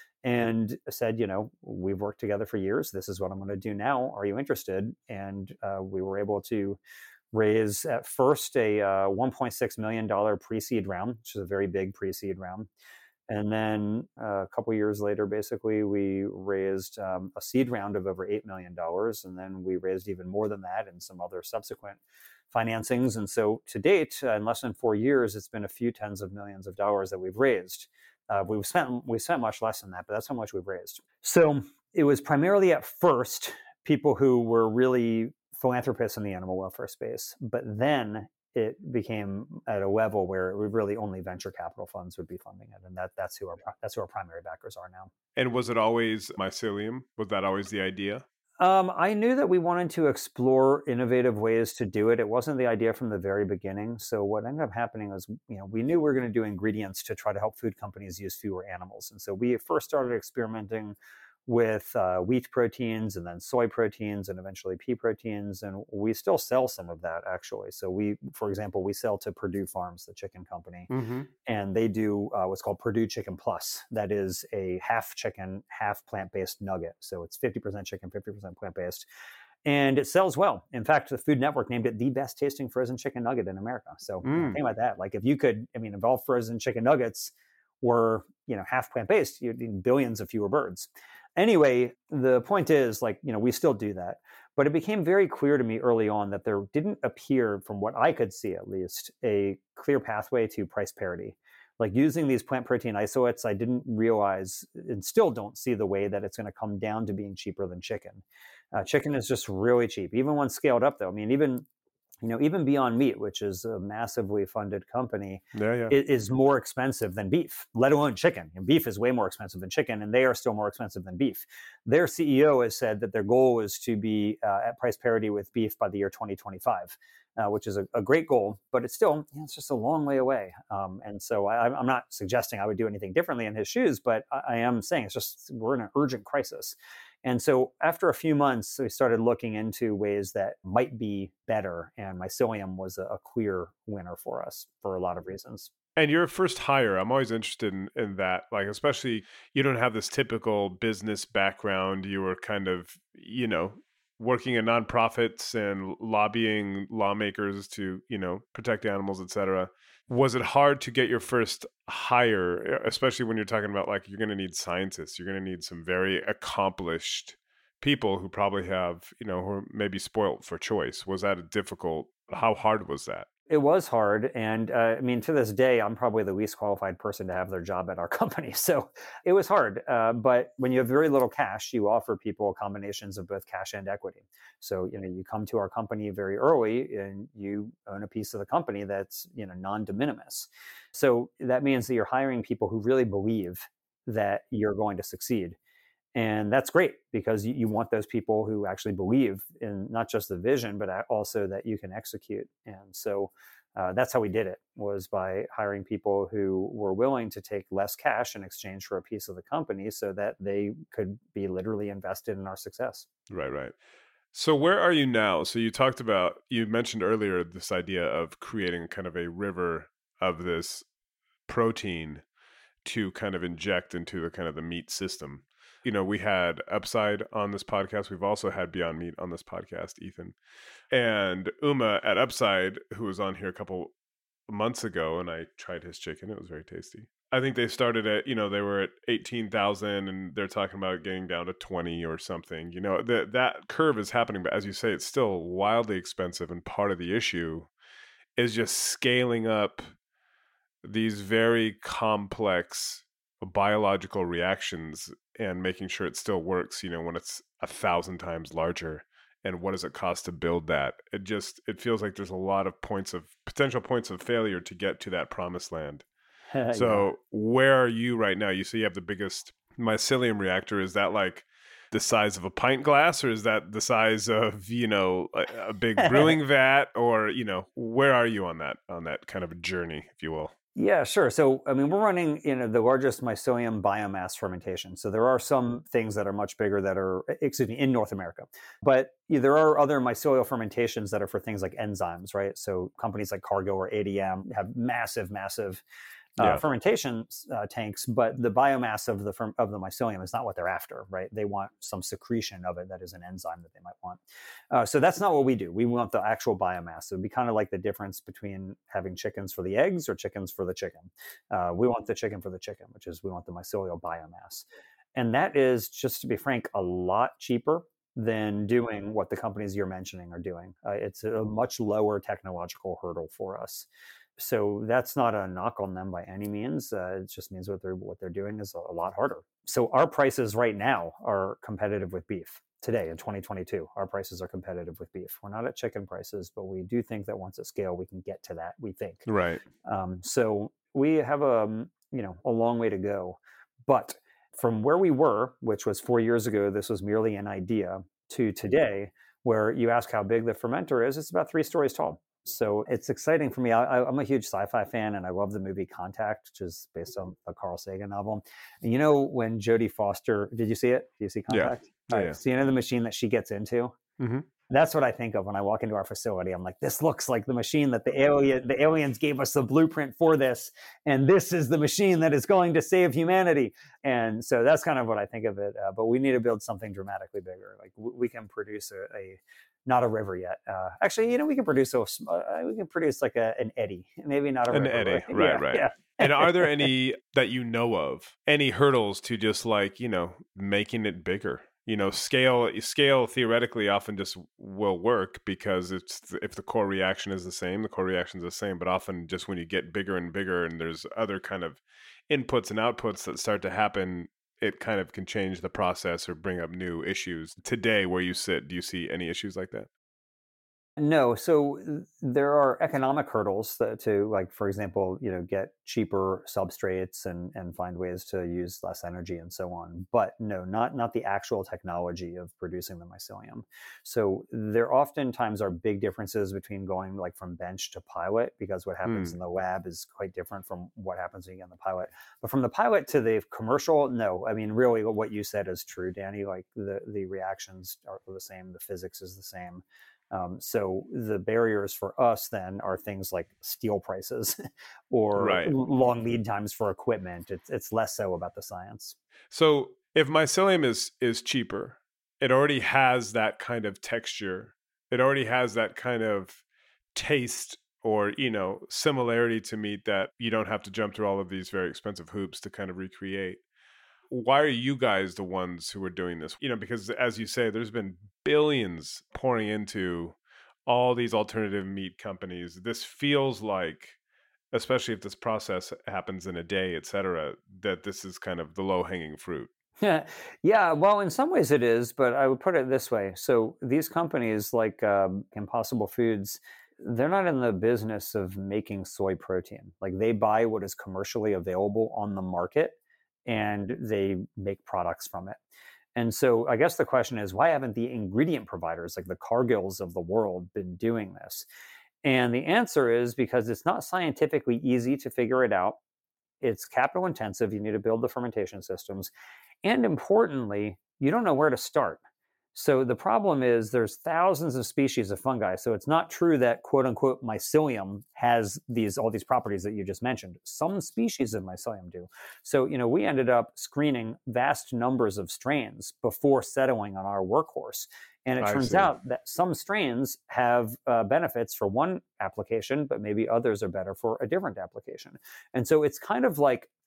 Speaker 7: and said, we've worked together for years. This is what I'm going to do now. Are you interested? And we were able to raise at first a $1.6 million pre-seed round, which is a very big pre-seed round. And then a couple of years later, basically, we raised a seed round of over $8 million. And then we raised even more than that in some other subsequent financings. And so to date, in less than 4 years, it's been a few tens of millions of dollars that we've raised. We've spent much less than that, but that's how much we've raised. So it was primarily at first people who were really philanthropists in the animal welfare space, but then it became at a level where we really only venture capital funds would be funding it, and that's who our primary backers are now.
Speaker 5: And was it always mycelium? Was that always the idea?
Speaker 7: I knew that we wanted to explore innovative ways to do it. It wasn't the idea from the very beginning. So what ended up happening was, we knew we were going to do ingredients to try to help food companies use fewer animals, and so we first started experimenting with wheat proteins and then soy proteins and eventually pea proteins. And we still sell some of that, actually. So for example, we sell to Purdue Farms, the chicken company, and they do what's called Purdue Chicken Plus. That is a half chicken, half plant-based nugget. So it's 50% chicken, 50% plant-based. And it sells well. In fact, the Food Network named it the best tasting frozen chicken nugget in America. So think about that. Like if you could, if all frozen chicken nuggets were, half plant-based, you'd need billions of fewer birds. Anyway, the point is, we still do that. But it became very clear to me early on that there didn't appear, from what I could see at least, a clear pathway to price parity. Like using these plant protein isolates, I didn't realize and still don't see the way that it's going to come down to being cheaper than chicken. Chicken is just really cheap, even when scaled up, though. Even Beyond Meat, which is a massively funded company, is more expensive than beef, let alone chicken. And beef is way more expensive than chicken, and they are still more expensive than beef. Their CEO has said that their goal is to be at price parity with beef by the year 2025, which is a great goal, but it's still, it's just a long way away. And so I'm not suggesting I would do anything differently in his shoes, but I am saying it's just we're in an urgent crisis. And so after a few months, we started looking into ways that might be better. And mycelium was a clear winner for us for a lot of reasons.
Speaker 5: And your first hire, I'm always interested in that. Like, especially, you don't have this typical business background. You were kind of, working in nonprofits and lobbying lawmakers to, protect animals, et cetera. Was it hard to get your first hire, especially when you're talking about you're going to need scientists, you're going to need some very accomplished people who probably have, who are maybe spoiled for choice? Was that difficult? How hard was that?
Speaker 7: It was hard. And to this day, I'm probably the least qualified person to have their job at our company. So it was hard. But when you have very little cash, you offer people combinations of both cash and equity. So, you come to our company very early and you own a piece of the company that's, non-de minimis. So that means that you're hiring people who really believe that you're going to succeed. And that's great because you want those people who actually believe in not just the vision, but also that you can execute. And so that's how we did it, was by hiring people who were willing to take less cash in exchange for a piece of the company so that they could be literally invested in our success.
Speaker 5: Right. So where are you now? So you mentioned earlier this idea of creating kind of a river of this protein to kind of inject into the kind of the meat system. We had Upside on this podcast. We've also had Beyond Meat on this podcast, Ethan. And Uma at Upside, who was on here a couple months ago, and I tried his chicken. It was very tasty. I think they started at, they were at 18,000 and they're talking about getting down to 20 or something. That curve is happening, but as you say, it's still wildly expensive. And part of the issue is just scaling up these very complex biological reactions and making sure it still works, when it's 1,000 times larger. And what does it cost to build that? It feels like there's a lot of potential points of failure to get to that promised land. So where are you right now? You say you have the biggest mycelium reactor. Is that like the size of a pint glass, or is that the size of, a big brewing vat, or, where are you on that kind of a journey, if you will?
Speaker 7: Yeah, sure. So, we're running the largest mycelium biomass fermentation. So there are some things that are much bigger that are, in North America. But there are other mycelial fermentations that are for things like enzymes, right? So companies like Cargill or ADM have massive fermentation tanks, but the biomass of the mycelium is not what they're after, right? They want some secretion of it that is an enzyme that they might want. So that's not what we do. We want the actual biomass. It would be kind of like the difference between having chickens for the eggs or chickens for the chicken. We want the chicken for the chicken, which is we want the mycelial biomass. And that is, just to be frank, a lot cheaper than doing what the companies you're mentioning are doing. It's a much lower technological hurdle for us. So that's not a knock on them by any means. It just means what they're doing is a lot harder. So our prices right now are competitive with beef. Today in 2022, our prices are competitive with beef. We're not at chicken prices, but we do think that once at scale, we can get to that, we think.
Speaker 5: Right.
Speaker 7: So we have a long way to go. But from where we were, which was 4 years ago, this was merely an idea, to today, where you ask how big the fermenter is, it's about 3 stories tall. So it's exciting for me. I'm a huge sci-fi fan, and I love the movie Contact, which is based on a Carl Sagan novel. And when Jodie Foster, did you see it? Did you see Contact?
Speaker 5: Yeah.
Speaker 7: Right. So the machine that she gets into?
Speaker 5: Mm-hmm.
Speaker 7: That's what I think of when I walk into our facility. I'm like, this looks like the machine that the aliens gave us the blueprint for this. And this is the machine that is going to save humanity. And so that's kind of what I think of it. But we need to build something dramatically bigger. Like we can produce not a river yet. Actually, we can produce like an eddy, maybe not a river.
Speaker 5: An eddy, right.
Speaker 7: Yeah.
Speaker 5: And are there any that you know of, any hurdles to just making it bigger? Scale theoretically often just will work because if the core reaction is the same, the core reaction is the same. But often just when you get bigger and bigger and there's other kind of inputs and outputs that start to happen, it kind of can change the process or bring up new issues. Today, where you sit, do you see any issues like that?
Speaker 7: No. So there are economic hurdles to, like, for example, get cheaper substrates and find ways to use less energy and so on. But no, not the actual technology of producing the mycelium. So there oftentimes are big differences between going like from bench to pilot, because what happens in the lab is quite different from what happens when you get in the pilot. But from the pilot to the commercial, no. Really what you said is true, Danny. Like the reactions are the same. The physics is the same. So the barriers for us then are things like steel prices or long lead times for equipment. It's less so about the science.
Speaker 5: So if mycelium is cheaper, it already has that kind of texture. It already has that kind of taste or, similarity to meat that you don't have to jump through all of these very expensive hoops to kind of recreate. Why are you guys the ones who are doing this? Because as you say, there's been billions pouring into all these alternative meat companies. This feels like, especially if this process happens in a day, et cetera, that this is kind of the low-hanging fruit.
Speaker 7: Yeah, well, in some ways it is, but I would put it this way. So these companies like Impossible Foods, they're not in the business of making soy protein. Like they buy what is commercially available on the market, and they make products from it. And so I guess the question is, why haven't the ingredient providers like the Cargills of the world been doing this? And the answer is because it's not scientifically easy to figure it out. It's capital intensive. You need to build the fermentation systems. And importantly, you don't know where to start. So the problem is there's thousands of species of fungi. So it's not true that quote unquote mycelium has all these properties that you just mentioned. Some species of mycelium do. So, we ended up screening vast numbers of strains before settling on our workhorse. And it turns out that some strains have benefits for one application, but maybe others are better for a different application. And so it's kind of like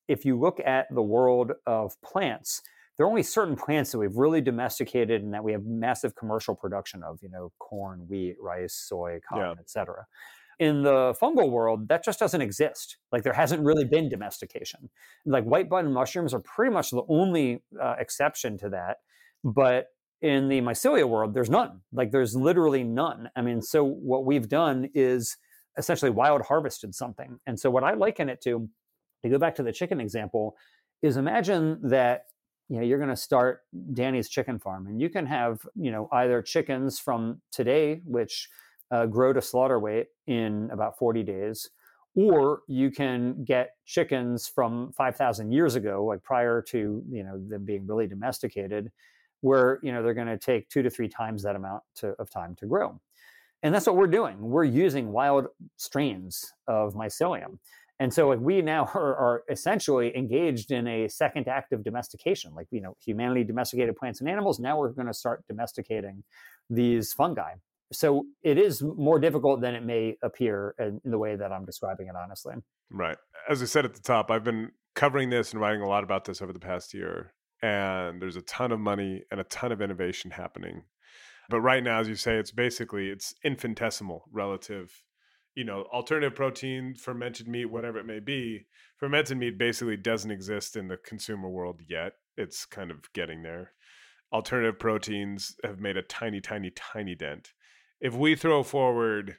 Speaker 7: if you look at the world of plants, there are only certain plants that we've really domesticated and that we have massive commercial production of, corn, wheat, rice, soy, cotton, etc. In the fungal world, that just doesn't exist. Like there hasn't really been domestication. Like white button mushrooms are pretty much the only exception to that. But in the mycelia world, there's none. Like there's literally none. I mean, so what we've done is essentially wild harvested something. And so what I liken it to go back to the chicken example, is imagine that you're going to start Danny's chicken farm, and you can have either chickens from today, which grow to slaughter weight in about 40 days, or you can get chickens from 5,000 years ago, like prior to them being really domesticated, where they're going to take 2 to 3 times that amount of time to grow. And that's what we're doing. We're using wild strains of mycelium. And so we now are essentially engaged in a second act of domestication. Like, humanity domesticated plants and animals. Now we're going to start domesticating these fungi. So it is more difficult than it may appear in the way that I'm describing it, honestly.
Speaker 5: Right. As I said at the top, I've been covering this and writing a lot about this over the past year. And there's a ton of money and a ton of innovation happening. But right now, as you say, it's infinitesimal relative. Alternative protein, fermented meat, whatever it may be. Fermented meat basically doesn't exist in the consumer world yet. It's kind of getting there. Alternative proteins have made a tiny, tiny, tiny dent. If we throw forward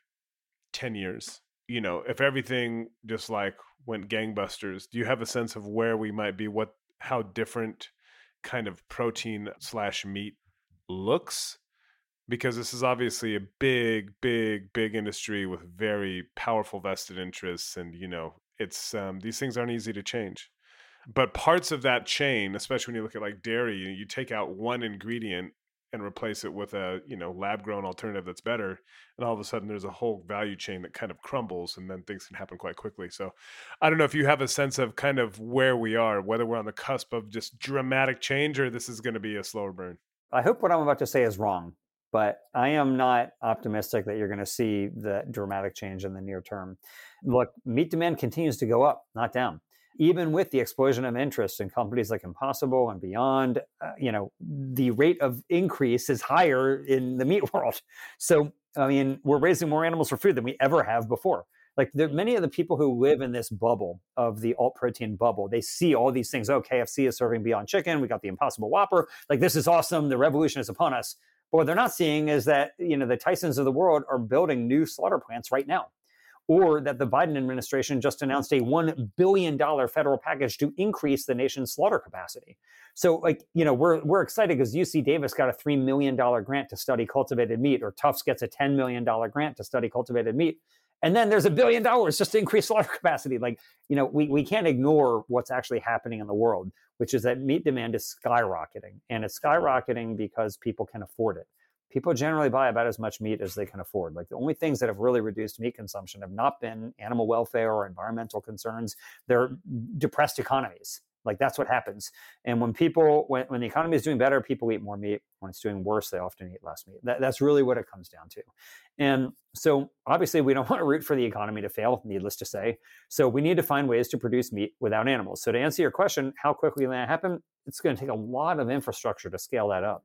Speaker 5: 10 years, if everything just went gangbusters, do you have a sense of where we might be, how different kind of protein/meat looks? Because this is obviously a big, big, big industry with very powerful vested interests. And, it's these things aren't easy to change. But parts of that chain, especially when you look at dairy, you take out one ingredient and replace it with a, lab-grown alternative that's better. And all of a sudden there's a whole value chain that kind of crumbles, and then things can happen quite quickly. So I don't know if you have a sense of kind of where we are, whether we're on the cusp of just dramatic change or this is going to be a slower burn.
Speaker 7: I hope what I'm about to say is wrong. But I am not optimistic that you're going to see the dramatic change in the near term. Look, meat demand continues to go up, not down. Even with the explosion of interest in companies like Impossible and Beyond, the rate of increase is higher in the meat world. So, we're raising more animals for food than we ever have before. Many of the people who live in this bubble of the alt protein bubble, they see all these things. Oh, KFC is serving Beyond Chicken. We got the Impossible Whopper. This is awesome. The revolution is upon us. But what they're not seeing is that, the Tysons of the world are building new slaughter plants right now. Or that the Biden administration just announced a $1 billion federal package to increase the nation's slaughter capacity. So, we're excited because UC Davis got a $3 million grant to study cultivated meat, or Tufts gets a $10 million grant to study cultivated meat. And then there's $1 billion just to increase slaughter capacity. We can't ignore what's actually happening in the world, which is that meat demand is skyrocketing. And it's skyrocketing because people can afford it. People generally buy about as much meat as they can afford. The only things that have really reduced meat consumption have not been animal welfare or environmental concerns. They're depressed economies. That's what happens. And when the economy is doing better, people eat more meat. When it's doing worse, they often eat less meat. That's really what it comes down to. And so obviously we don't want to root for the economy to fail, needless to say. So we need to find ways to produce meat without animals. So to answer your question, how quickly will that happen? It's going to take a lot of infrastructure to scale that up.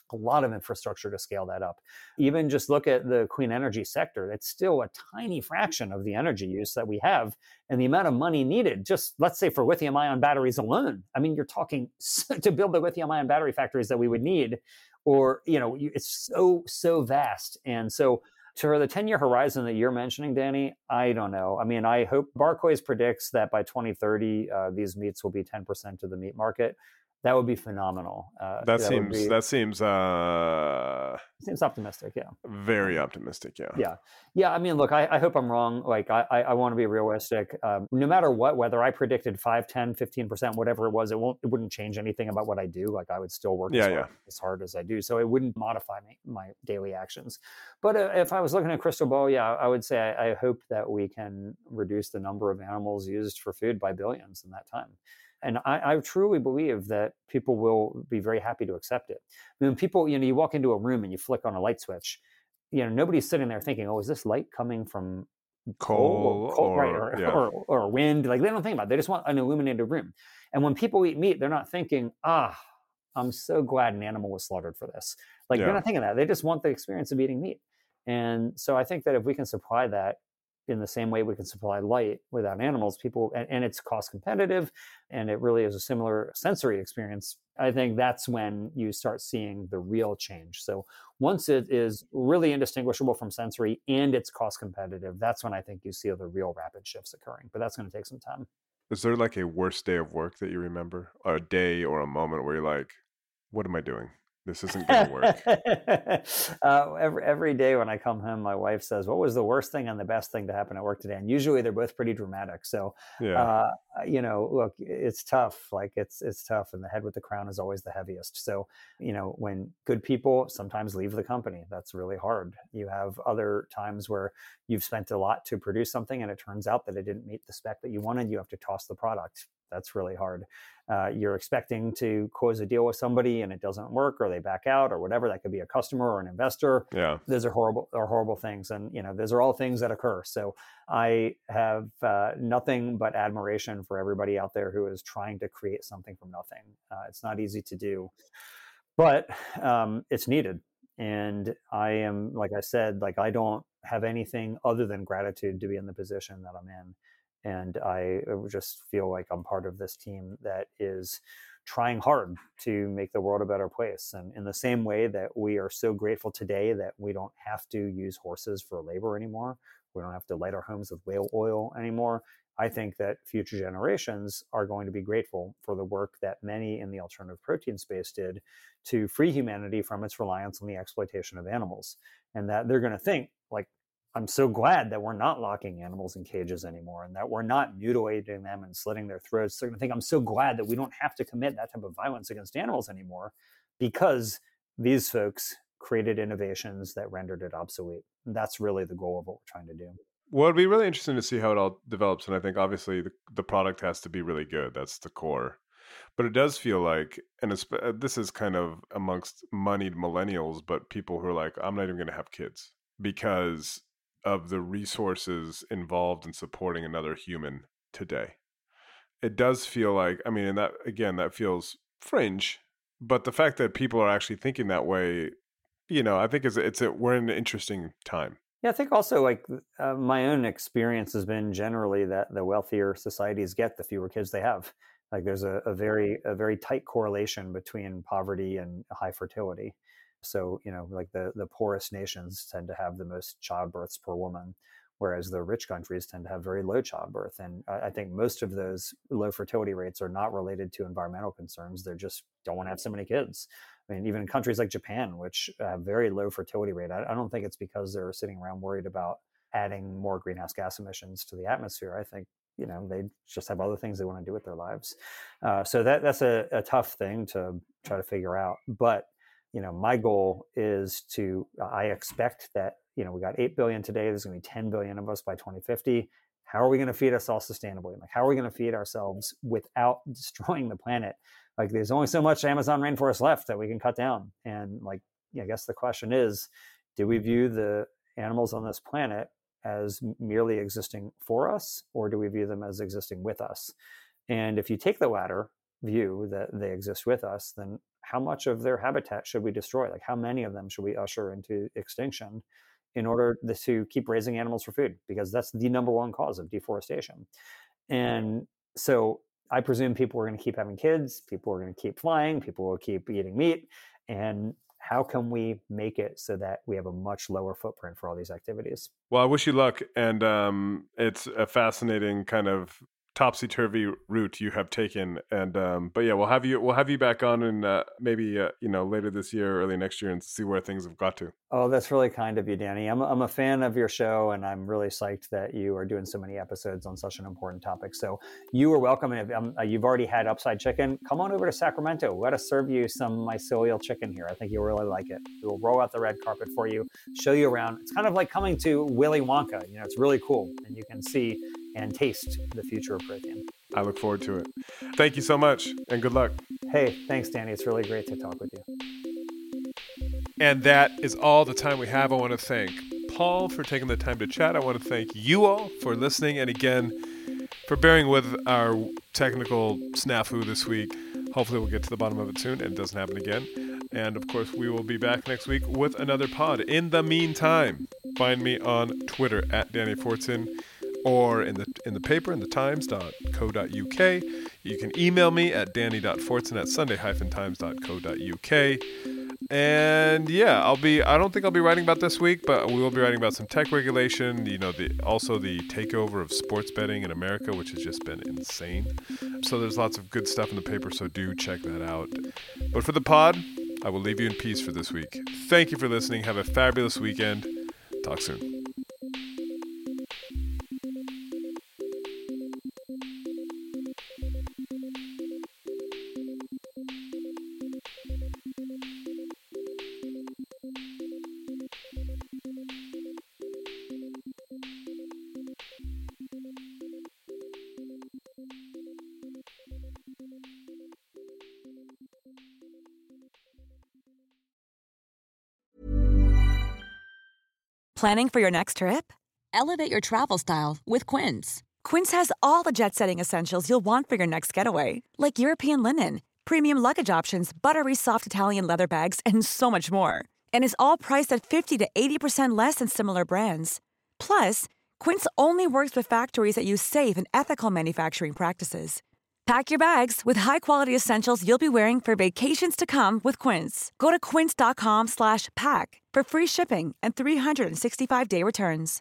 Speaker 7: Even just look at the clean energy sector. It's still a tiny fraction of the energy use that we have, and the amount of money needed, just let's say for lithium ion batteries alone. You're talking to build the lithium ion battery factories that we would need, or, it's so vast. And so for the 10-year horizon that you're mentioning, Danny, I don't know. I hope Barclays predicts that by 2030, these meats will be 10% of the meat market. That would be phenomenal.
Speaker 5: That seems
Speaker 7: optimistic. Yeah.
Speaker 5: Very optimistic. Yeah.
Speaker 7: Yeah. Look, I hope I'm wrong. I want to be realistic. No matter what, whether I predicted 5, 10, 15%, whatever it was, it wouldn't change anything about what I do. I would still work as hard as I do. So it wouldn't modify my daily actions. But if I was looking at crystal ball, I would say I hope that we can reduce the number of animals used for food by billions in that time. And I truly believe that people will be very happy to accept it. When people, you walk into a room and you flick on a light switch, nobody's sitting there thinking, oh, is this light coming from coal or wind. Like they don't think about it. They just want an illuminated room. And when people eat meat, they're not thinking, I'm so glad an animal was slaughtered for this. Like they're not thinking that. They just want the experience of eating meat. And so I think that if we can supply that in the same way we can supply light without animals, people, and it's cost competitive, and it really is a similar sensory experience, I think that's when you start seeing the real change. So once it is really indistinguishable from sensory and it's cost competitive, that's when I think you see the real rapid shifts occurring. But that's going to take some time.
Speaker 5: Is there like a worst day of work that you remember? Or a day or a moment where you're like, what am I doing? This isn't going to
Speaker 7: work. Every day when I come home, my wife says, what was the worst thing and the best thing to happen at work today? And usually they're both pretty dramatic. So, look, it's tough. Like it's tough. And the head with the crown is always the heaviest. So, when good people sometimes leave the company, that's really hard. You have other times where you've spent a lot to produce something and it turns out that it didn't meet the spec that you wanted. You have to toss the product. That's really hard. You're expecting to close a deal with somebody and it doesn't work, or they back out, or whatever. That could be a customer or an investor.
Speaker 5: Yeah,
Speaker 7: those are horrible things, and those are all things that occur. So I have nothing but admiration for everybody out there who is trying to create something from nothing. It's not easy to do, but it's needed. And I am, like I said, I don't have anything other than gratitude to be in the position that I'm in. And I just feel like I'm part of this team that is trying hard to make the world a better place. And in the same way that we are so grateful today that we don't have to use horses for labor anymore, we don't have to light our homes with whale oil anymore, I think that future generations are going to be grateful for the work that many in the alternative protein space did to free humanity from its reliance on the exploitation of animals. And that they're going to think, I'm so glad that we're not locking animals in cages anymore and that we're not mutilating them and slitting their throats. They're going to think, I'm so glad that we don't have to commit that type of violence against animals anymore because these folks created innovations that rendered it obsolete. And that's really the goal of what we're trying to do.
Speaker 5: Well, it'd be really interesting to see how it all develops. And I think obviously the product has to be really good. That's the core. But it does feel like, and this is kind of amongst moneyed millennials, but people who are like, I'm not even going to have kids because of the resources involved in supporting another human today. It does feel like, and that, again, that feels fringe, but the fact that people are actually thinking that way, I think we're in an interesting time.
Speaker 7: Yeah, I think also my own experience has been generally that the wealthier societies get, the fewer kids they have. There's a very tight correlation between poverty and high fertility. So, the poorest nations tend to have the most childbirths per woman, whereas the rich countries tend to have very low childbirth. And I think most of those low fertility rates are not related to environmental concerns. They just don't want to have so many kids. Even in countries like Japan, which have very low fertility rate, I don't think it's because they're sitting around worried about adding more greenhouse gas emissions to the atmosphere. I think, they just have other things they want to do with their lives. So that's a tough thing to try to figure out. But my goal is I expect that, we got 8 billion today. There's going to be 10 billion of us by 2050. How are we going to feed us all sustainably? How are we going to feed ourselves without destroying the planet? There's only so much Amazon rainforest left that we can cut down. And I guess the question is, do we view the animals on this planet as merely existing for us, or do we view them as existing with us? And if you take the latter view, that they exist with us, then how much of their habitat should we destroy? How many of them should we usher into extinction in order to keep raising animals for food? Because that's the number one cause of deforestation. And so I presume people are going to keep having kids, people are going to keep flying, people will keep eating meat. And how can we make it so that we have a much lower footprint for all these activities?
Speaker 5: Well, I wish you luck. And it's a fascinating kind of topsy-turvy route you have taken, and but yeah, we'll have you back on, and maybe later this year, early next year, and see where things have got to.
Speaker 7: Oh, that's really kind of you, Danny. I'm a fan of your show, and I'm really psyched that you are doing so many episodes on such an important topic. So you are welcome. And if you've already had Upside Chicken, come on over to Sacramento. Let us serve you some mycelial chicken here. I think you'll really like it. We will roll out the red carpet for you, show you around. It's kind of like coming to Willy Wonka. It's really cool, and you can see and taste the future of protein.
Speaker 5: I look forward to it. Thank you so much, and good luck.
Speaker 7: Hey, thanks, Danny. It's really great to talk with you.
Speaker 5: And that is all the time we have. I want to thank Paul for taking the time to chat. I want to thank you all for listening, and again, for bearing with our technical snafu this week. Hopefully we'll get to the bottom of it soon and it doesn't happen again. And of course, we will be back next week with another pod. In the meantime, find me on Twitter at Danny Fortson, or in the paper, in the times.co.uk. You can email me at danny.fortson@sunday-times.co.uk. And yeah, I don't think I'll be writing about this week, but we will be writing about some tech regulation, also the takeover of sports betting in America, which has just been insane. So there's lots of good stuff in the paper, so do check that out. But for the pod, I will leave you in peace for this week. Thank you for listening. Have a fabulous weekend. Talk soon.
Speaker 4: Planning for your next trip? Elevate your travel style with Quince. Quince has all the jet-setting essentials you'll want for your next getaway, like European linen, premium luggage options, buttery soft Italian leather bags, and so much more. And is all priced at 50 to 80% less than similar brands. Plus, Quince only works with factories that use safe and ethical manufacturing practices. Pack your bags with high-quality essentials you'll be wearing for vacations to come with Quince. Go to quince.com/pack for free shipping and 365-day returns.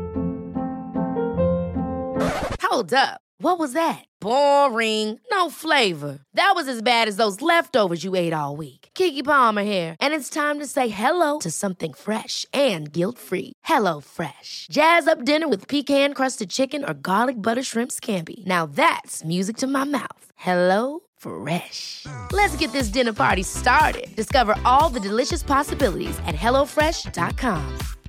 Speaker 8: Hold up. What was that? Boring. No flavor. That was as bad as those leftovers you ate all week. Keke Palmer here, and it's time to say hello to something fresh and guilt-free. Hello Fresh. Jazz up dinner with pecan-crusted chicken or garlic butter shrimp scampi. Now that's music to my mouth. Hello Fresh. Let's get this dinner party started. Discover all the delicious possibilities at HelloFresh.com.